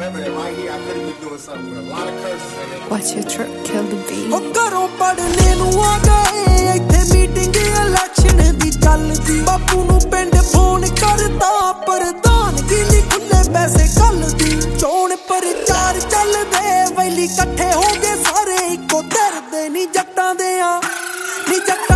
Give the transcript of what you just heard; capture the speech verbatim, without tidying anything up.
Watch your truck kill the beat. ਉਹ ਘਰੋਂ ਪੜਨੇ ਨੂੰ ਆ ਗਏ ਇੱਥੇ ਮੀਟਿੰਗ ਇਲੈਕਸ਼ਨ ਦੀ ਚੱਲਦੀ ਬਾਪੂ ਨੂੰ ਪਿੰਡ ਫੋਨ ਕਰਦਾ ਪ੍ਰਧਾਨਗੀ ਲਈ ਖੁੱਲੇ ਪੈਸੇ ਕੱਲਦੀ ਚੋਣ ਪ੍ਰਚਾਰ ਚੱਲਦੇ ਵੈਲੀ ਇਕੱਠੇ ਹੋ ਗਏ ਸਾਰੇ ਇੱਕੋ ਧਿਰ ਦੇ ਨੀ ਜੱਟਾਂ ਦੇ ਆ ਨੀ ਜੱਟ